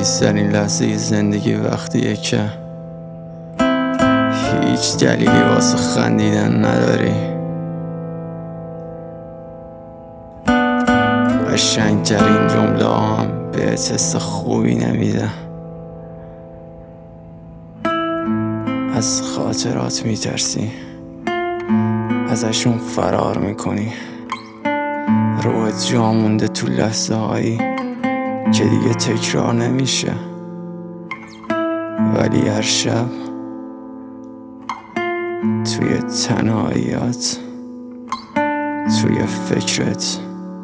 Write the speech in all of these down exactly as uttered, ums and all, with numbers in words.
عزیزترین لحظه زندگی وقتیه که هیچ دلیلی واسه خندیدن نداری. قشنگترین جمله هم بهت حس خوبی نمیده. از خاطرات میترسی، ازشون فرار میکنی. روحت جا مونده تو لحظه هایی که دیگه تکرار نمیشه، ولی هر شب توی تنهاییات، توی فکرت،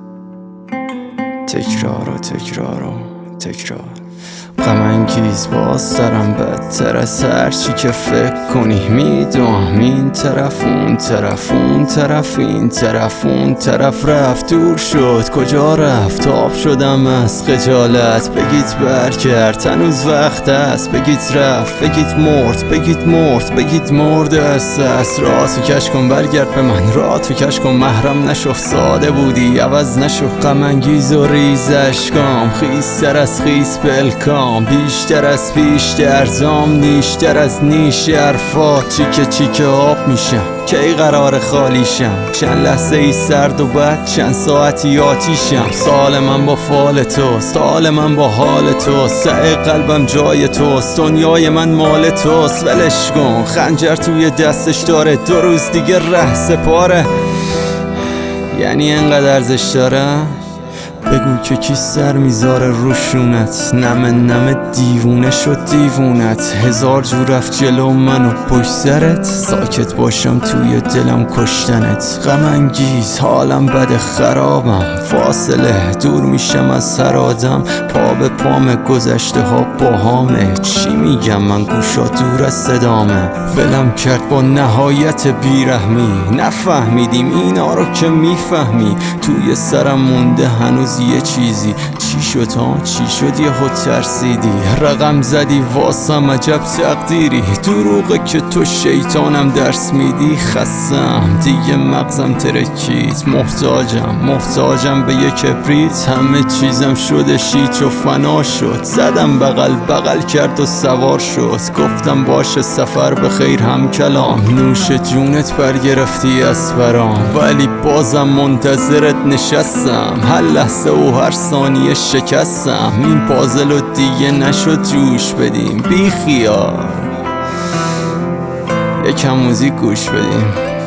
تکرار و تکرار و تکرار. غم انگیز باز سرم بدتر از هر چی که فکر کنی. میدونم این طرف اون طرف اون طرف این طرف اون طرف رفت، دور شد کجا رفت. آب شدم از خجالت، بگید برگرد هنوز وقت است. بگید رفت، بگید مرد، بگید مرد، بگید مرد است است. راه تو کش کن برگرد به من، راه تو کش کن محرم نشو. ساده بودی عوض نشو. غم انگیز و ریز اشکام، خیستر از خیس بلکام. بیشتر از بیشتر زام، نیشتر از نیش حرفا. چیکه چیکه آب میشم، کی قرار خالیشم. چند لحظه ای سرد و بعد چند ساعتی آتیشم. سال من با فال توست، حال من با حال توست. سعی قلبم جای توست، دنیای من مال توست. ولش کن خنجر توی دستش داره، دو روز دیگه ره سپاره. یعنی انقدر ارزش داره؟ بگو که کی سر میذاره روشونت. نمه نمه دیوونه شد دیوونت. هزار جور رفت جلو منو پشت سرت. ساکت باشم توی دلم کشتنت. غم انگیز حالم بده خرابم، فاصله دور میشم از هر آدم. پا به پام گذشته ها باهامه. چی میگم من گوشا دور از صدامه. ولم کرد با نهایت بیرحمی، نفهمیدیم اینا رو که میفهمی. توی سرم مونده هنوز یه چیزی. چی شد ها چی شد یهو ترسیدی. رقم زدی واسم عجب تقدیری. دروغه که تو شیطانم درس میدی. خستم دیگه مغزم ترکید. محتاجم محتاجم به یک کبریت. همه چیزم شده شیچ و فنا شد. زدم بغل بغل کرد و سوار شد. گفتم باشه سفر به خیر هم کلام. نوش جونت برگرفتی از برام، ولی بازم منتظرت نشستم. هر لحظه و هر ثانیه شکستم. این پازل و دیگه نشد جوش بدیم. بی خیال یکم موزیک گوش بدیم.